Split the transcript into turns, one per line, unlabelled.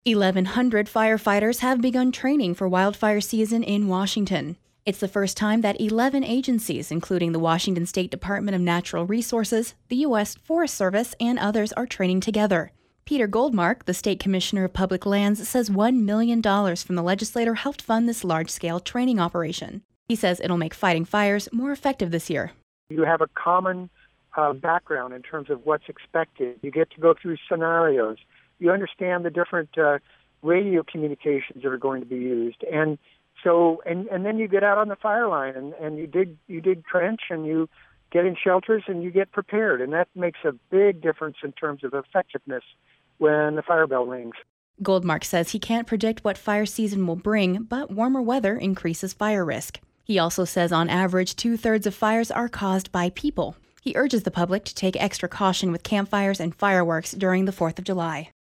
1,100 firefighters have begun training for wildfire season in Washington. It's the first time that 11 agencies, including the Washington State Department of Natural Resources, the U.S. Forest Service, and others are training together. Peter Goldmark, the State Commissioner of Public Lands, says $1 million from the legislature helped fund this large-scale training operation. He says it'll make fighting fires more effective this year.
You have a common background in terms of what's expected. You get to go through scenarios. You understand the different radio communications that are going to be used. And so, and then you get out on the fire line and you dig trench and you get in shelters and you get prepared. And that makes a big difference in terms of effectiveness when the fire bell rings.
Goldmark says he can't predict what fire season will bring, but warmer weather increases fire risk. He also says on average 2/3 of fires are caused by people. He urges the public to take extra caution with campfires and fireworks during the 4th of July.